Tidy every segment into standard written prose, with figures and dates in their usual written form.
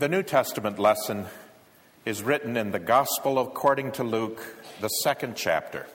The New Testament lesson is written in the Gospel according to Luke, the 2nd chapter.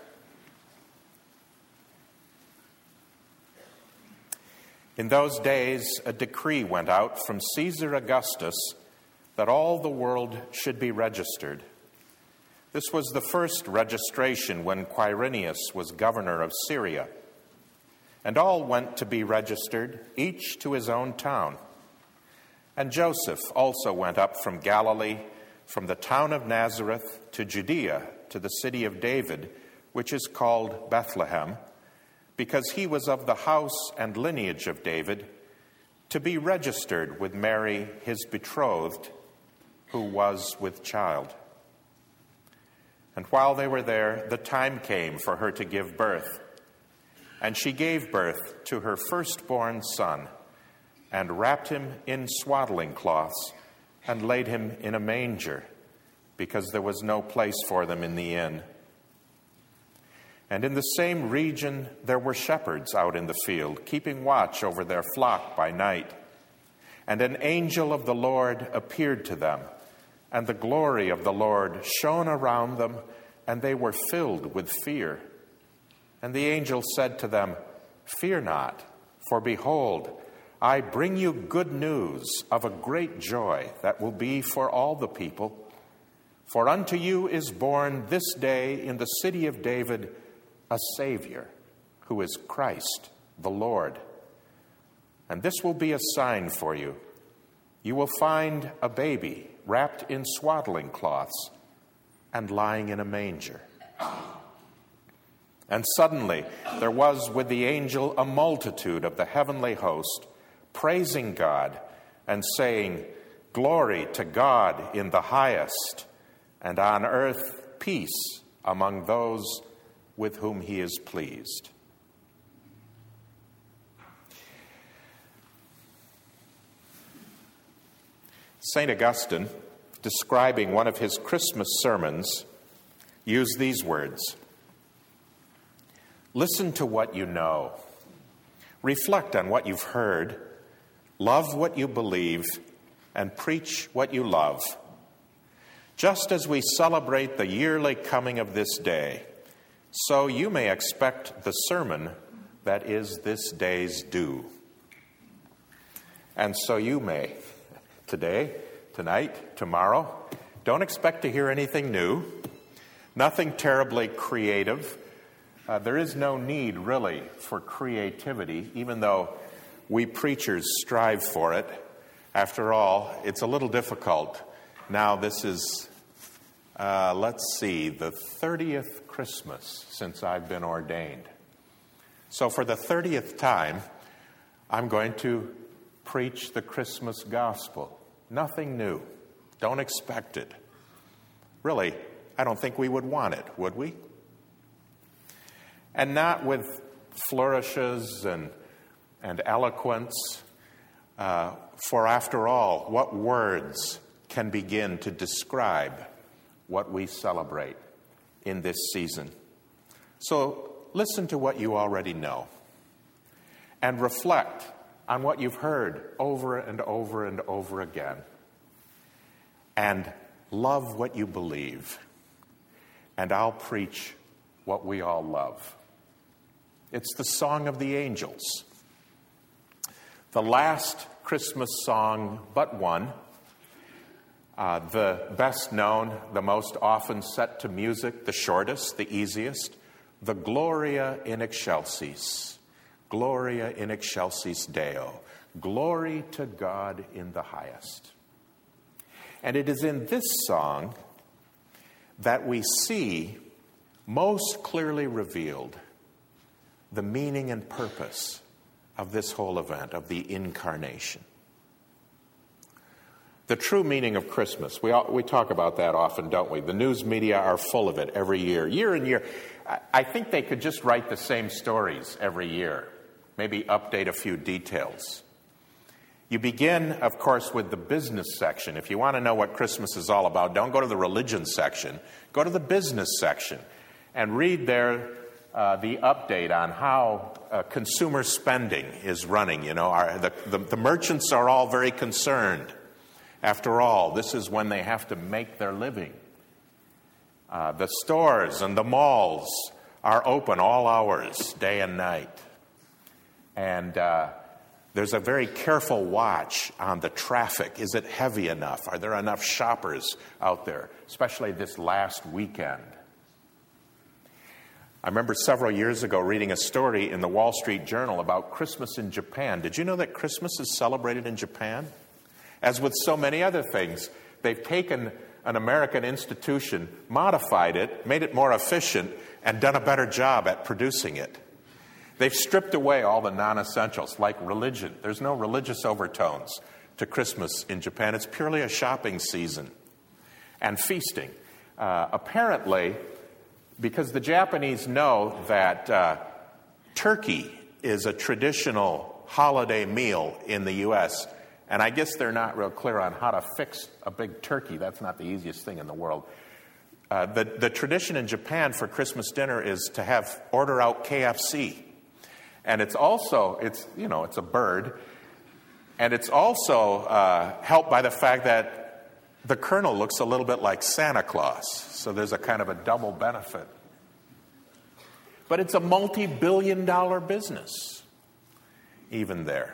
In those days, a decree went out from Caesar Augustus that all the world should be registered. This was the first registration when Quirinius was governor of Syria. And all went to be registered, each to his own town. And Joseph also went up from Galilee, from the town of Nazareth to Judea, to the city of David, which is called Bethlehem, because he was of the house and lineage of David, to be registered with Mary, his betrothed, who was with child. And while they were there, the time came for her to give birth. And she gave birth to her firstborn son, and wrapped him in swaddling cloths, and laid him in a manger, because there was no place for them in the inn. And in the same region there were shepherds out in the field, keeping watch over their flock by night. And an angel of the Lord appeared to them, and the glory of the Lord shone around them, and they were filled with fear. And the angel said to them, "Fear not, for behold, I bring you good news of a great joy that will be for all the people. For unto you is born this day in the city of David a Savior, who is Christ the Lord. And this will be a sign for you. You will find a baby wrapped in swaddling cloths and lying in a manger." And suddenly there was with the angel a multitude of the heavenly host, praising God and saying, "Glory to God in the highest, and on earth peace among those with whom he is pleased." St. Augustine, describing one of his Christmas sermons, used these words: "Listen to what you know. Reflect on what you've heard. Love what you believe, and preach what you love. Just as we celebrate the yearly coming of this day, so you may expect the sermon that is this day's due." And so you may, today, tonight, tomorrow. Don't expect to hear anything new, nothing terribly creative. There is no need, really, for creativity, even though we preachers strive for it. After all, it's a little difficult. Now, this is, the 30th Christmas since I've been ordained. So for the 30th time, I'm going to preach the Christmas gospel. Nothing new. Don't expect it. Really, I don't think we would want it, would we? And not with flourishes and eloquence, for after all, what words can begin to describe what we celebrate in this season? So listen to what you already know, and reflect on what you've heard over and over and over again, and love what you believe, and I'll preach what we all love. It's the song of the angels. The last Christmas song but one, the best known, the most often set to music, the shortest, the easiest, the Gloria in Excelsis. Gloria in Excelsis Deo. Glory to God in the highest. And it is in this song that we see most clearly revealed the meaning and purpose of this whole event, of the incarnation. The true meaning of Christmas, we talk about that often, don't we? The news media are full of it every year and year. I think they could just write the same stories every year, maybe update a few details. You begin, of course, with the business section. If you want to know what Christmas is all about, don't go to the religion section. Go to the business section and read there the update on how consumer spending is running. You know, the merchants are all very concerned After all, this is when they have to make their living. The stores and the malls are open all hours, day and night. And there's a very careful watch on the traffic. Is it heavy enough? Are there enough shoppers out there, especially this last weekend? I remember several years ago reading a story in the Wall Street Journal about Christmas in Japan. Did you know that Christmas is celebrated in Japan? As with so many other things, they've taken an American institution, modified it, made it more efficient, and done a better job at producing it. They've stripped away all the non-essentials, like religion. There's no religious overtones to Christmas in Japan. It's purely a shopping season and feasting. Apparently, because the Japanese know that turkey is a traditional holiday meal in the U.S., and I guess they're not real clear on how to fix a big turkey. That's not the easiest thing in the world. The tradition in Japan for Christmas dinner is to order out KFC. And it's a bird. And it's also helped by the fact that the Colonel looks a little bit like Santa Claus. So there's a kind of a double benefit. But it's a multi-billion-dollar business, even there.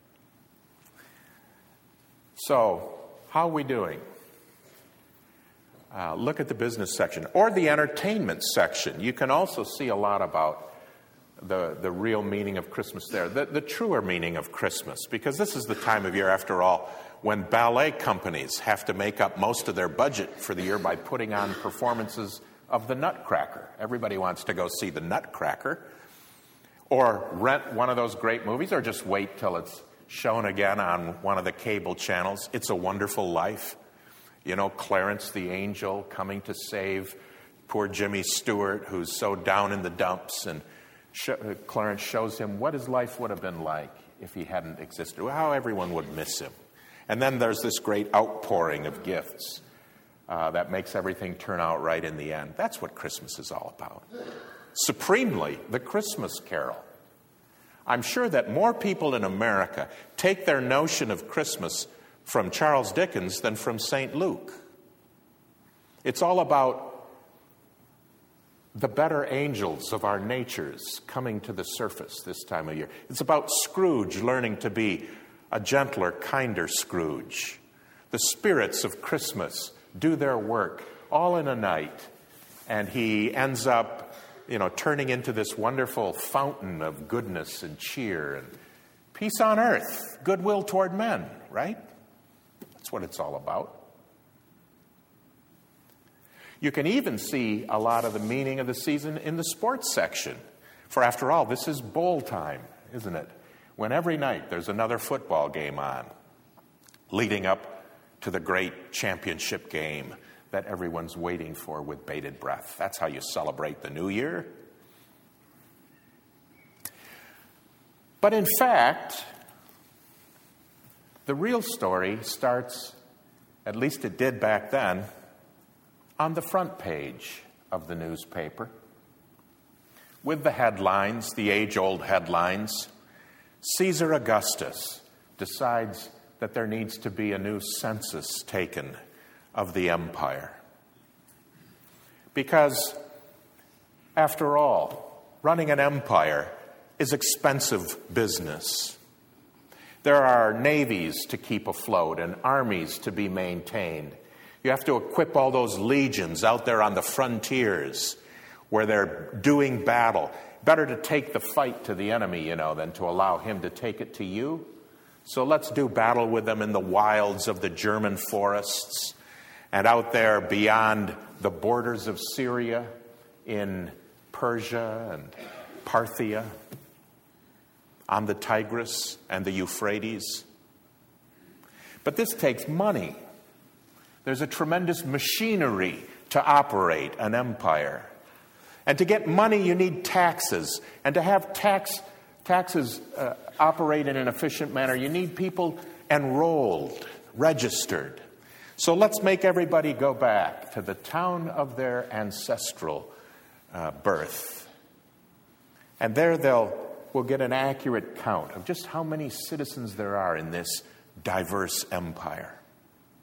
So, how are we doing? Look at the business section or the entertainment section. You can also see a lot about the real meaning of Christmas there, the truer meaning of Christmas, because this is the time of year, after all, when ballet companies have to make up most of their budget for the year by putting on performances of the Nutcracker. Everybody wants to go see the Nutcracker, or rent one of those great movies, or just wait till it's shown again on one of the cable channels. It's a Wonderful Life. You know, Clarence the Angel coming to save poor Jimmy Stewart, who's so down in the dumps, and Clarence shows him what his life would have been like if he hadn't existed, how everyone would miss him. And then there's this great outpouring of gifts that makes everything turn out right in the end. That's what Christmas is all about. Supremely, the Christmas Carol. I'm sure that more people in America take their notion of Christmas from Charles Dickens than from St. Luke. It's all about the better angels of our natures coming to the surface this time of year. It's about Scrooge learning to be a gentler, kinder Scrooge. The spirits of Christmas do their work all in a night, and he ends up turning into this wonderful fountain of goodness and cheer and peace on earth, goodwill toward men, right? That's what it's all about. You can even see a lot of the meaning of the season in the sports section. For after all, this is bowl time, isn't it? When every night there's another football game on, leading up to the great championship game that everyone's waiting for with bated breath. That's how you celebrate the new year. But in fact, the real story starts, at least it did back then, on the front page of the newspaper. With the headlines, the age-old headlines, Caesar Augustus decides that there needs to be a new census taken of the empire. Because, after all, running an empire is expensive business. There are navies to keep afloat and armies to be maintained. You have to equip all those legions out there on the frontiers where they're doing battle. Better to take the fight to the enemy, than to allow him to take it to you. So let's do battle with them in the wilds of the German forests and out there beyond the borders of Syria in Persia and Parthia, on the Tigris and the Euphrates. But this takes money. There's a tremendous machinery to operate an empire. And to get money, you need taxes. And to have taxes operate in an efficient manner, you need people enrolled, registered. So let's make everybody go back to the town of their ancestral birth. And there we'll get an accurate count of just how many citizens there are in this diverse empire.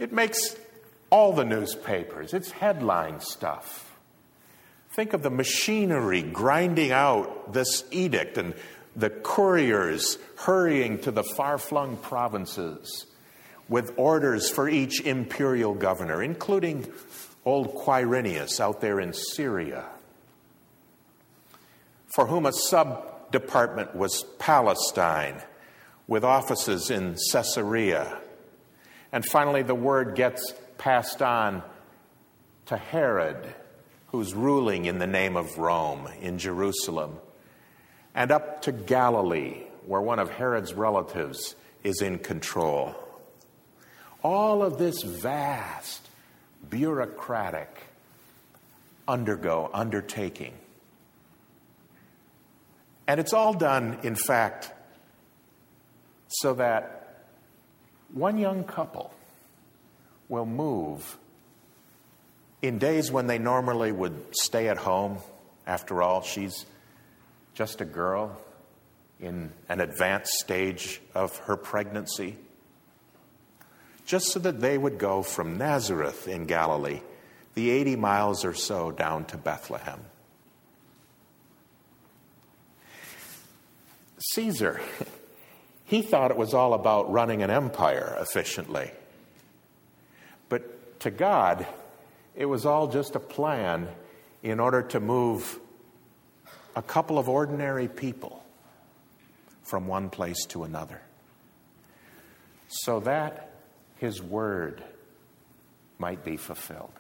It makes all the newspapers. It's headline stuff. Think of the machinery grinding out this edict and the couriers hurrying to the far-flung provinces with orders for each imperial governor, including old Quirinius out there in Syria, for whom a sub-department was Palestine, with offices in Caesarea. And finally, the word gets passed on to Herod, who's ruling in the name of Rome in Jerusalem, and up to Galilee, where one of Herod's relatives is in control. All of this vast, bureaucratic undertaking. And it's all done, in fact, so that one young couple will move in days when they normally would stay at home. After all, she's just a girl in an advanced stage of her pregnancy. Just so that they would go from Nazareth in Galilee, the 80 miles or so down to Bethlehem. Caesar, he thought it was all about running an empire efficiently. But to God, it was all just a plan in order to move a couple of ordinary people from one place to another, so that his word might be fulfilled.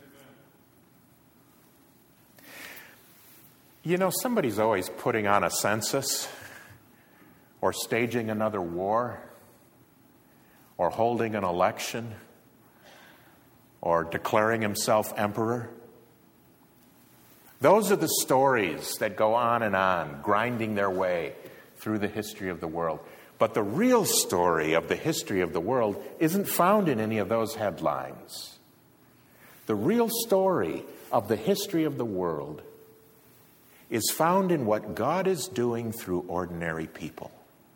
You know, somebody's always putting on a census, or staging another war, or holding an election, or declaring himself emperor. Those are the stories that go on, grinding their way through the history of the world. But the real story of the history of the world isn't found in any of those headlines. The real story of the history of the world is found in what God is doing through ordinary people.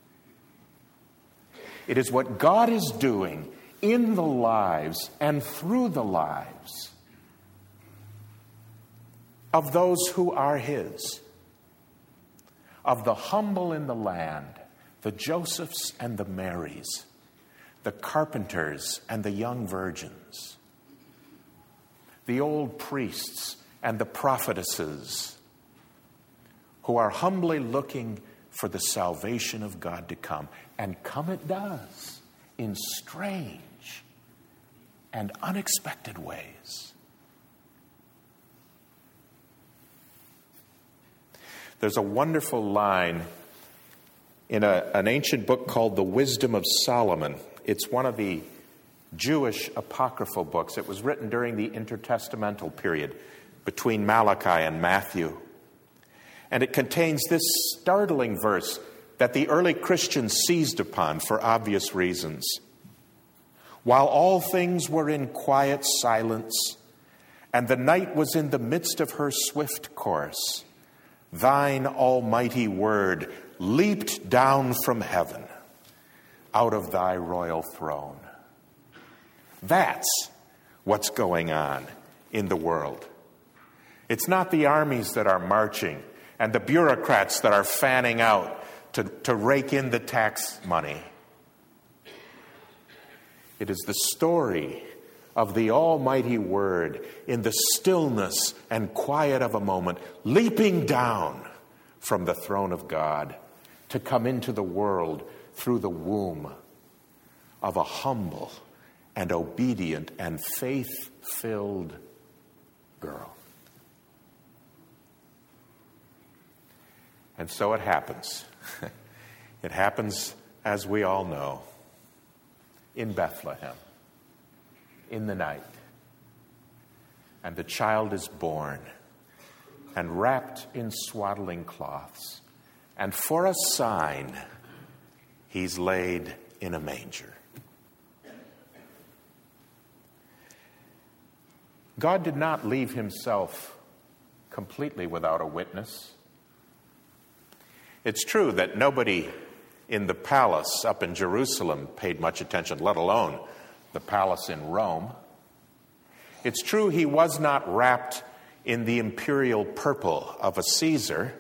It is what God is doing in the lives and through the lives of those who are His, of the humble in the land, the Josephs and the Marys, the carpenters and the young virgins, the old priests and the prophetesses, who are humbly looking for the salvation of God to come. And come it does, in strange and unexpected ways. There's a wonderful line in an ancient book called The Wisdom of Solomon. It's one of the Jewish apocryphal books. It was written during the intertestamental period between Malachi and Matthew. And it contains this startling verse that the early Christians seized upon for obvious reasons. While all things were in quiet silence, and the night was in the midst of her swift course, thine almighty word leaped down from heaven out of thy royal throne. That's what's going on in the world. It's not the armies that are marching and the bureaucrats that are fanning out to rake in the tax money. It is the story of the almighty word in the stillness and quiet of a moment, leaping down from the throne of God to come into the world through the womb of a humble and obedient and faith-filled girl. And so it happens. It happens, as we all know, in Bethlehem, in the night. And the child is born and wrapped in swaddling cloths. And for a sign, he's laid in a manger. God did not leave himself completely without a witness. It's true that nobody in the palace up in Jerusalem paid much attention, let alone the palace in Rome. It's true he was not wrapped in the imperial purple of a Caesar,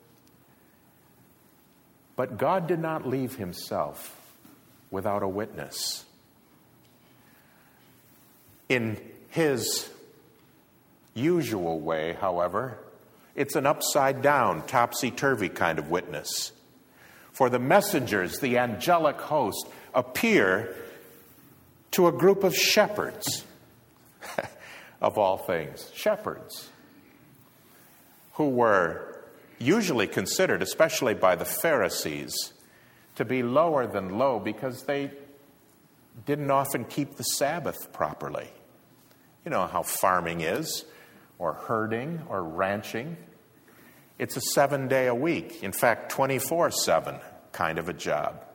but God did not leave himself without a witness. In his usual way, however, it's an upside-down, topsy-turvy kind of witness. For the messengers, the angelic host, appear to a group of shepherds, of all things, shepherds, who were usually considered, especially by the Pharisees, to be lower than low because they didn't often keep the Sabbath properly. You know how farming is, or herding, or ranching. It's a 7-day-a-week, in fact, 24/7 kind of a job.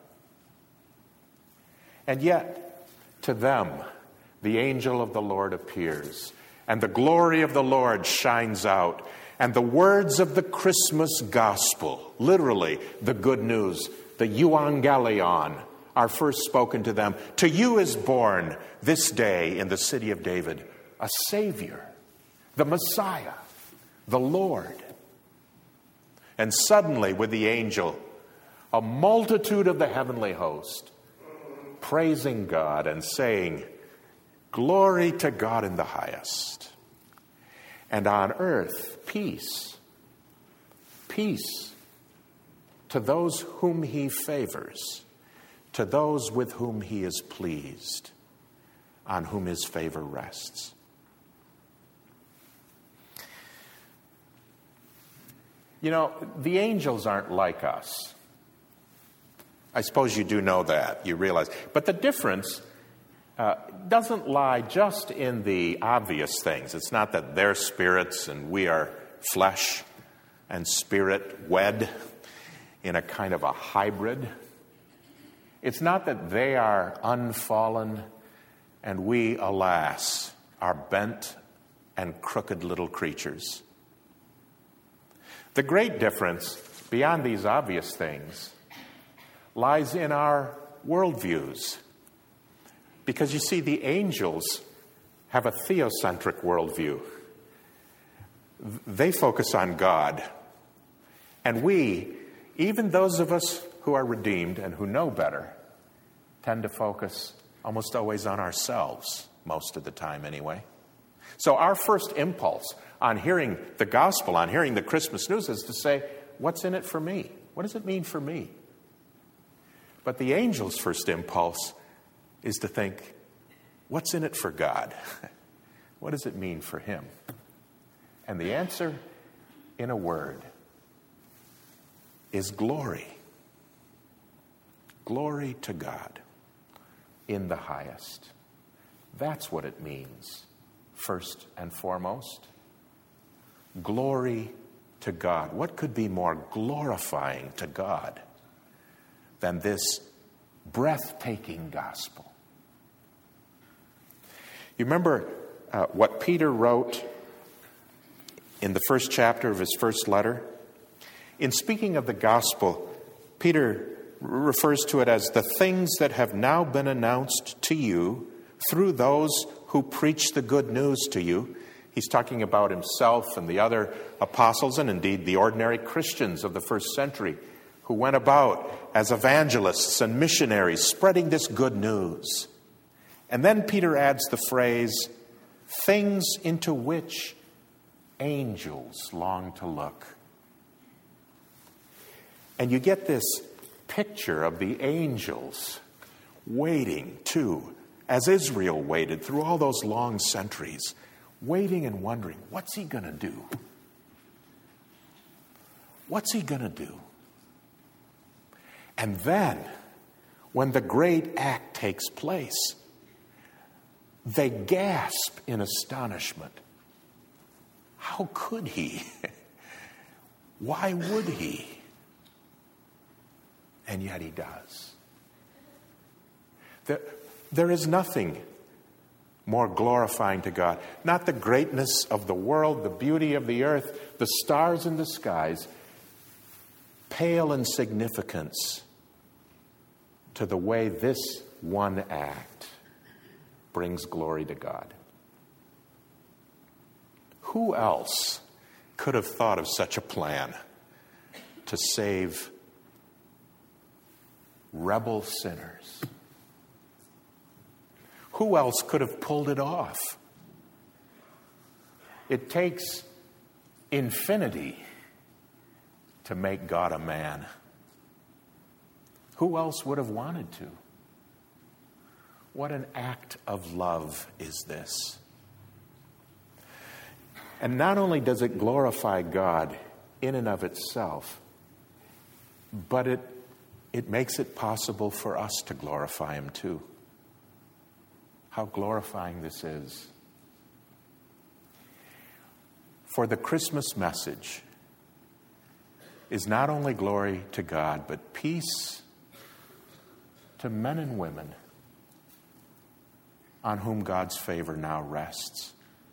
And yet, to them, the angel of the Lord appears, and the glory of the Lord shines out, and the words of the Christmas gospel, literally the good news, the euangelion, are first spoken to them. To you is born this day in the city of David a Savior, the Messiah, the Lord. And suddenly, with the angel, a multitude of the heavenly host praising God and saying, "Glory to God in the highest, and on earth peace, peace to those whom he favors, to those with whom he is pleased, on whom his favor rests." You know, the angels aren't like us. I suppose you do know that, you realize. But the difference doesn't lie just in the obvious things. It's not that they're spirits and we are flesh and spirit wed in a kind of a hybrid. It's not that they are unfallen and we, alas, are bent and crooked little creatures. The great difference, beyond these obvious things, lies in our worldviews. Because you see, the angels have a theocentric worldview. They focus on God. And we, even those of us who are redeemed and who know better, tend to focus almost always on ourselves, most of the time anyway. So our first impulse on hearing the gospel, on hearing the Christmas news, is to say, what's in it for me? What does it mean for me? But the angel's first impulse is to think, what's in it for God? What does it mean for him? And the answer, in a word, is glory. Glory to God in the highest. That's what it means, first and foremost. Glory to God. What could be more glorifying to God than this breathtaking gospel? You remember what Peter wrote in the first chapter of his first letter? In speaking of the gospel, Peter refers to it as the things that have now been announced to you through those who preach the good news to you. He's talking about himself and the other apostles, and indeed the ordinary Christians of the first century who went about as evangelists and missionaries spreading this good news. And then Peter adds the phrase, things into which angels long to look. And you get this picture of the angels waiting too, as Israel waited through all those long centuries, waiting and wondering, what's he going to do? What's he going to do? And then, when the great act takes place, they gasp in astonishment. How could he? Why would he? And yet he does. There is nothing more glorifying to God. Not the greatness of the world, the beauty of the earth, the stars in the skies, pale in significance to the way this one act brings glory to God. Who else could have thought of such a plan to save rebel sinners? Who else could have pulled it off? It takes infinity to make God a man. Who else would have wanted to? What an act of love is this. And not only does it glorify God in and of itself, but it makes it possible for us to glorify Him too. How glorifying this is. For the Christmas message is not only glory to God, but peace to men and women on whom God's favor now rests.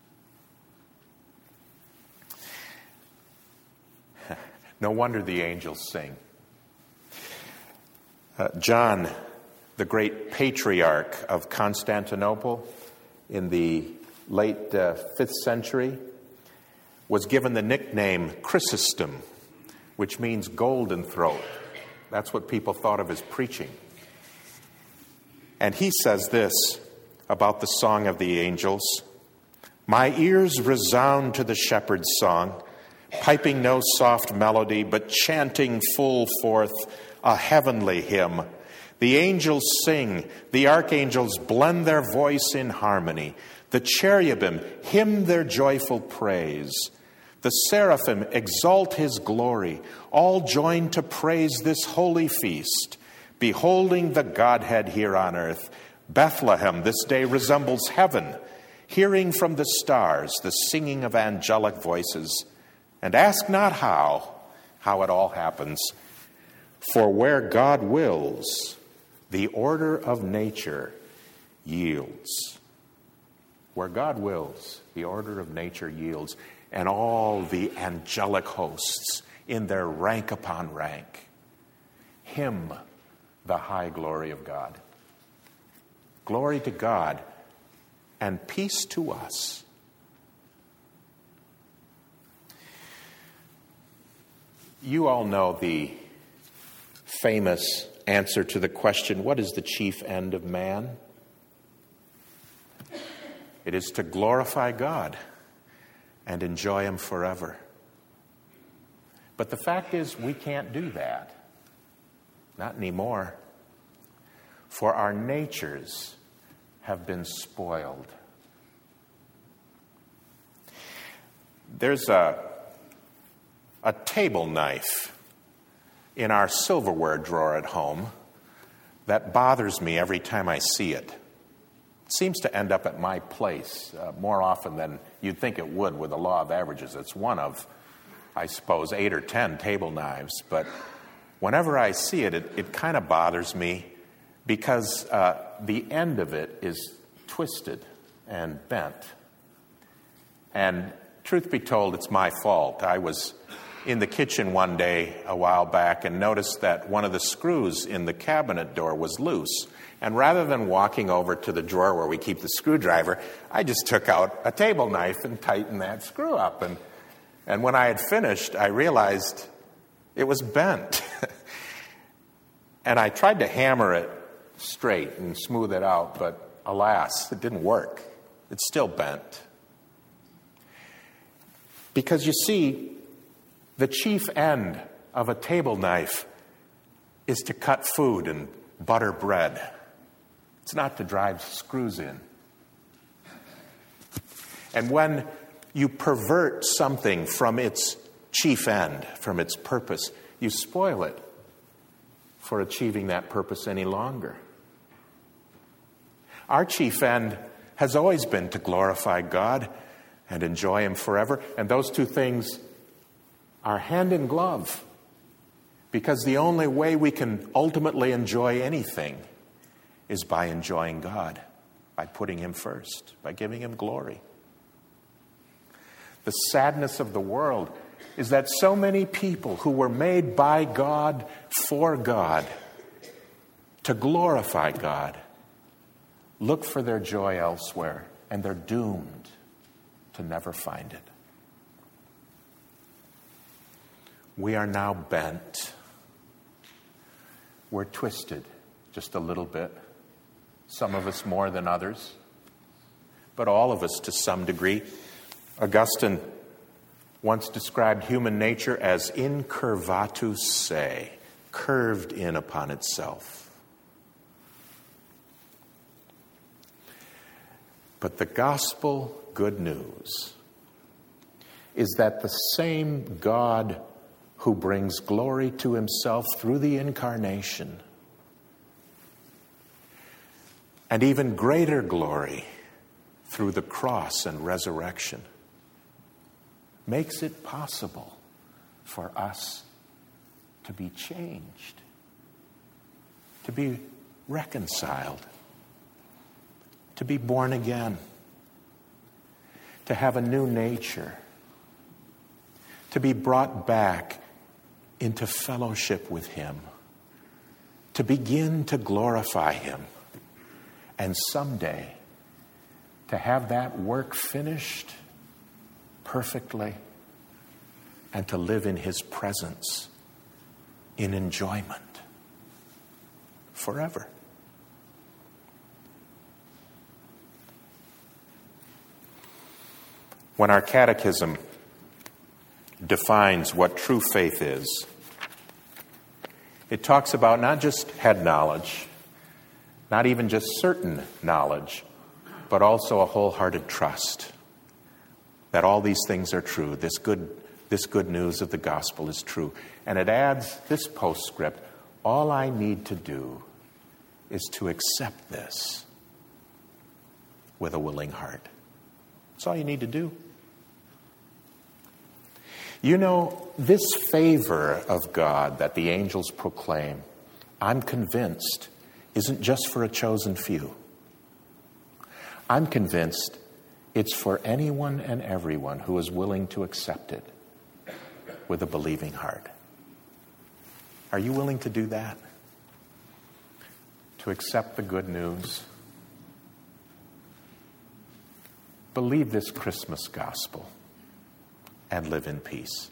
No wonder the angels sing. John, the great patriarch of Constantinople in the late 5th century, was given the nickname Chrysostom, which means golden throat. That's what people thought of his preaching. And he says this about the song of the angels: "My ears resound to the shepherd's song, piping no soft melody, but chanting full forth a heavenly hymn. The angels sing, the archangels blend their voice in harmony. The cherubim hymn their joyful praise. The seraphim exalt His glory, all join to praise this holy feast. Beholding the Godhead here on earth, Bethlehem this day resembles heaven, hearing from the stars the singing of angelic voices. And ask not how it all happens. For where God wills, the order of nature yields." Where God wills, the order of nature yields. And all the angelic hosts, in their rank upon rank, hymn the high glory of God. Glory to God and peace to us. You all know the famous answer to the question, what is the chief end of man? It is to glorify God and enjoy Him forever. But the fact is, we can't do that. Not anymore. For our natures have been spoiled. There's a table knife in our silverware drawer at home that bothers me every time I see it. It seems to end up at my place more often than you'd think it would with the law of averages. It's one of, I suppose, 8 or 10 table knives. But whenever I see it, it kind of bothers me because the end of it is twisted and bent. And truth be told, it's my fault. I was in the kitchen one day a while back and noticed that one of the screws in the cabinet door was loose. And rather than walking over to the drawer where we keep the screwdriver, I just took out a table knife and tightened that screw up. And when I had finished, I realized it was bent. And I tried to hammer it straight and smooth it out, but alas, it didn't work. It's still bent. Because you see, the chief end of a table knife is to cut food and butter bread. It's not to drive screws in. And when you pervert something from its chief end, from its purpose, you spoil it for achieving that purpose any longer. Our chief end has always been to glorify God and enjoy Him forever. And those two things are hand in glove. Because the only way we can ultimately enjoy anything is by enjoying God, by putting Him first, by giving Him glory. The sadness of the world is that so many people who were made by God, for God, to glorify God, look for their joy elsewhere, and they're doomed to never find it. We are now bent. We're twisted just a little bit. Some of us more than others, but all of us to some degree. Augustine once described human nature as incurvatus se, curved in upon itself. But the gospel good news is that the same God who brings glory to himself through the incarnation, and even greater glory through the cross and resurrection, makes it possible for us to be changed, to be reconciled, to be born again, to have a new nature, to be brought back into fellowship with him, to begin to glorify him, and someday to have that work finished perfectly and to live in his presence in enjoyment forever. When our catechism defines what true faith is, it talks about not just head knowledge, not even just certain knowledge, but also a wholehearted trust that all these things are true. This good news of the gospel is true. And it adds this postscript: all I need to do is to accept this with a willing heart. That's all you need to do. You know, this favor of God that the angels proclaim, I'm convinced, isn't just for a chosen few. I'm convinced it's for anyone and everyone who is willing to accept it with a believing heart. Are you willing to do that? To accept the good news? Believe this Christmas gospel and live in peace.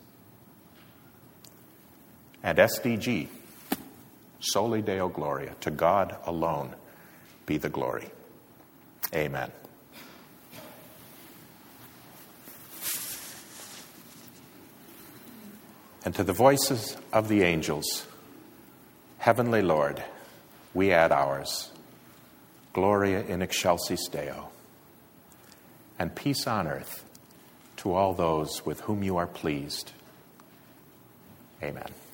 And SDG, Soli Deo Gloria, to God alone be the glory. Amen. And to the voices of the angels, Heavenly Lord, we add ours. Gloria in excelsis Deo. And peace on earth to all those with whom you are pleased. Amen.